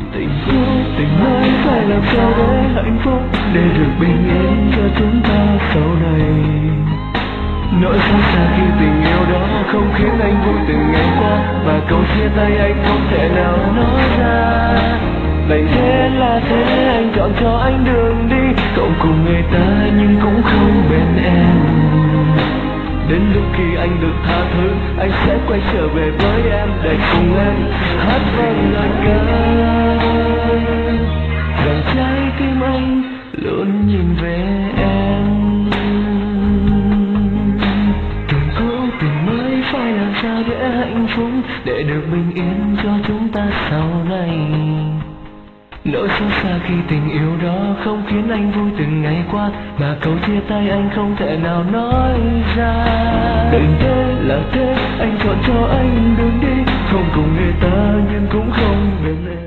Tình cũ tình mới phải làm sao để hạnh phúc, để được bình yên cho chúng ta sau này. Nỗi xót xa khi tình yêu đó không khiến anh vui từng ngày qua, và câu chia tay anh không thể nào nói ra. Vậy thế là thế, anh chọn cho anh đường đi, không cùng người ta nhưng cũng không bên em. Đến lúc khi anh được tha thứ, anh sẽ quay trở về với em, để cùng em hát vang lời ca rằng trái tim anh luôn nhìn về em. Tình cũ tình mới phải làm sao để hạnh phúc, để được bình yên cho chúng ta sau này. Nỗi xót xa khi tình yêu đó không khiến anh vui từng ngày qua, mà câu chia tay anh không thể nào nói ra. Đừng thế là thế, anh chọn cho anh đường đi, không cùng người ta nhưng cũng không bên em.